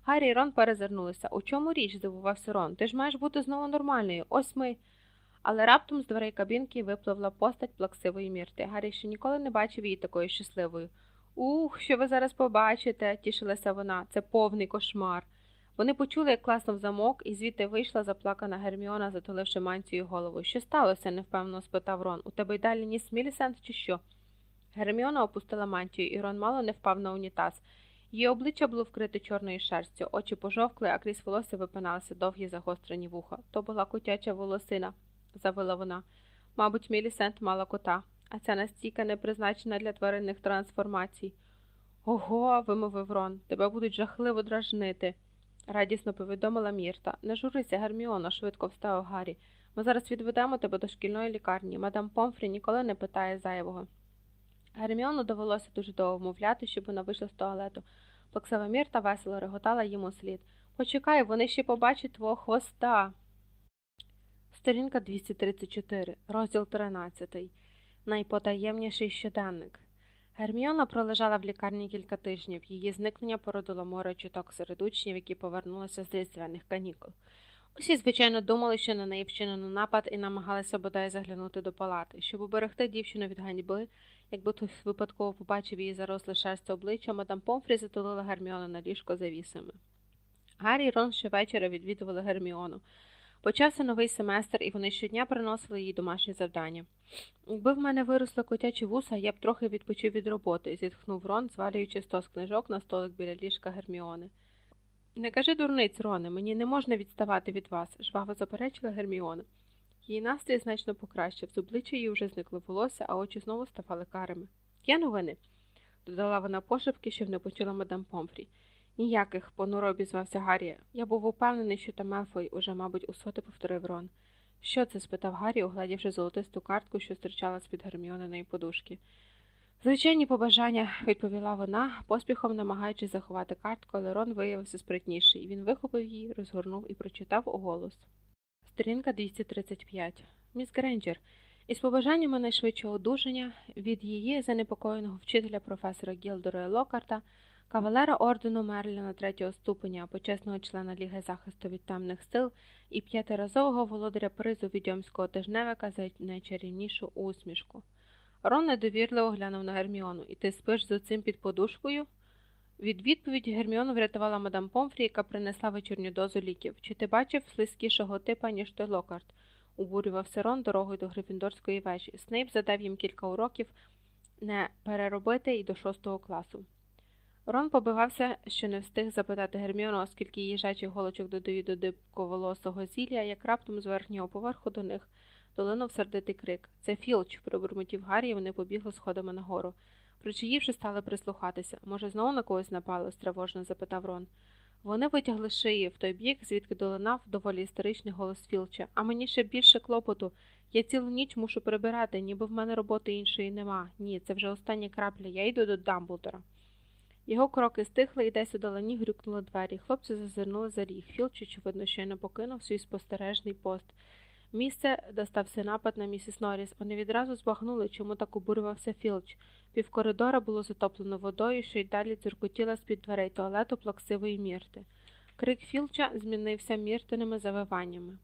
Гаррі і Рон перезирнулися. У чому річ? Здивувався Рон. Ти ж маєш бути знову нормальною. Ось ми. Але раптом з дверей кабінки випливла постать плаксивої Мірти. Гаррі ще ніколи не бачив її такою щасливою. Ух, що ви зараз побачите, тішилася вона. Це повний кошмар. Вони почули, як класнув замок, і звідти вийшла заплакана Герміона, затуливши мантією голову. Що сталося? невпевнено спитав Рон. У тебе й далі ніс Мілісент чи що? Герміона опустила мантію, і Рон мало не впав на унітаз. Її обличчя було вкрите чорною шерстю, очі пожовкли, а крізь волосся випиналися довгі загострені вуха. То була котяча волосина, завила вона. Мабуть, Мілісент мала кота, а ця настійка не призначена для тваринних трансформацій. Ого, вимовив Рон, тебе будуть жахливо дражнити, радісно повідомила Мірта. Не журися, Герміоно, швидко вставив Гаррі. Ми зараз відведемо тебе до шкільної лікарні. Мадам Помфрі ніколи не питає зайвого. Герміону довелося дуже довго вмовляти, щоб вона вийшла з туалету. Плаксива Мірта весело реготала їм услід. Почекай, вони ще побачать твого хвоста. Сторінка 234, розділ 13. Найпотаємніший щоденник. Герміона пролежала в лікарні кілька тижнів. Її зникнення породило море чуток серед учнів, які повернулися з різдвяних канікул. Усі, звичайно, думали, що на неї вчинено напад і намагалися бодай заглянути до палати, щоб уберегти дівчину від ганьби. Якби хтось випадково побачив її заросле шерстю обличчя, мадам Помфрі затулила Герміону на ліжко завісами. Гаррі і Рон щовечора відвідували Герміону. Почався новий семестр, і вони щодня приносили їй домашні завдання. Якби в мене виросли котячі вуса, я б трохи відпочив від роботи, зітхнув Рон, звалюючи стос книжок на столик біля ліжка Герміони. Не кажи дурниць, Роне, мені не можна відставати від вас, жваво заперечила Герміона. Її настрій значно покращив, з обличчя її вже зникло волосся, а очі знову ставали карими. Є новини? Додала вона пошепки, щоб не почула мадам Помфрі. Ніяких, понуро обізвався Гаррі. Я був упевнений, що та Мелфой уже, мабуть, усоти повторив Рон. Що це? Спитав Гаррі, оглядівши золотисту картку, що стирчала з-під Герміониної подушки. Звичайні побажання, відповіла вона, поспіхом намагаючись заховати картку, але Рон виявився спритніший. Він вихопив її, розгорнув і прочитав уголос. Сторінка 235. Міс Грейнджер, із побажаннями найшвидшого одужання від її занепокоєного вчителя професора Гілдера Локарта, кавалера ордену Мерліна третього ступеня, почесного члена Ліги захисту від темних сил і п'ятиразового володаря призу відьомського тижневика за найчарівнішу усмішку. Рон недовірливо глянув на Герміону. І ти спиш з оцим під подушкою? Від відповіді Герміону врятувала мадам Помфрі, яка принесла вечірню дозу ліків. Чи ти бачив слизькішого типа, ніж той Локарт? Обурювався Рон дорогою до Грифіндорської вежі. Снейп задав їм кілька уроків не переробити і до 6 класу. Рон побивався, що не встиг запитати Герміону, оскільки їжачих голочок додають до дибковолосого зілля, як раптом з верхнього поверху до них долинув сердитий крик. Це Філч, пробурмотів Гаррі, і вони побігли сходами нагору. Причаївши, стали прислухатися. Може, знову на когось напали? Стривожно запитав Рон. Вони витягли шиї в той бік, звідки долинав доволі істеричний голос Філча. А мені ще більше клопоту. Я цілу ніч мушу прибирати, ніби в мене роботи іншої нема. Ні, це вже остання крапля. Я йду до Дамблдора. Його кроки стихли, і десь у долині грюкнули двері. Хлопці зазирнули за ріг. Філч, очевидно, щойно покинув свій спостережний пост. Місце, де стався напад на місіс Норріс, вони відразу збагнули, чому так обурювався Філч. Півкоридора було затоплено водою, що й далі дзюркотіла з-під дверей туалету плаксивої Мірти. Крик Філча змінився Міртиними завиваннями.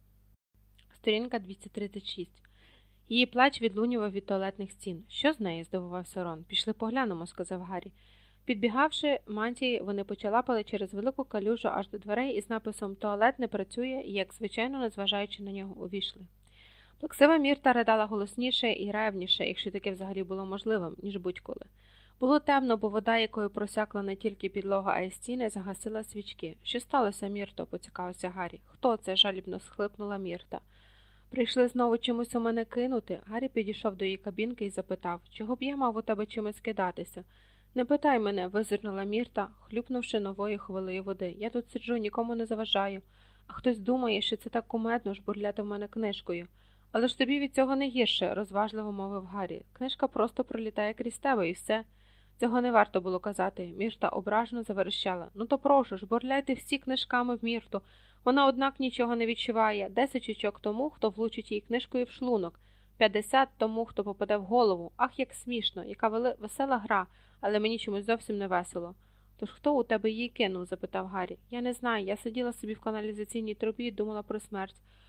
Сторінка 236. Її плач відлунював від туалетних стін. Що з нею? Здивувався Рон. Пішли поглянемо, сказав Гаррі. Підбігавши мантії, вони почалапали через велику калюжу аж до дверей із написом «Туалет не працює» і, як звичайно, незважаючи на нього, увійшли. Плаксива Мірта ридала голосніше і ревніше, якщо таке взагалі було можливим, ніж будь-коли. Було темно, бо вода, якою просякла не тільки підлога, а й стіни, загасила свічки. Що сталося, Мірто? Поцікавився Гаррі. Хто це? Жалібно схлипнула Мірта. Прийшли знову чимось у мене кинути? Гаррі підійшов до її кабінки і запитав, чого б я мав у тебе чимось кидатися? Не питай мене, визирнула Мірта, хлюпнувши новою хвилею води. Я тут сиджу, нікому не заважаю. А хтось думає, що це так кумедно жбурляти в мене книжкою. Але ж тобі від цього не гірше, розважливо мовив Гаррі. Книжка просто пролітає крізь тебе і все. Цього не варто було казати. Мірта ображено заверещала. Ну то прошу, жбурляйте всі книжками в Мірту. Вона, однак, нічого не відчуває. 10 очок тому, хто влучить її книжкою в шлунок. 50 тому, хто попаде в голову. Ах, як смішно, яка весела гра, але мені чомусь зовсім не весело. Тож хто у тебе її кинув? Запитав Гаррі. Я не знаю, я сиділа собі в каналізаційній трубі і думала про смерть.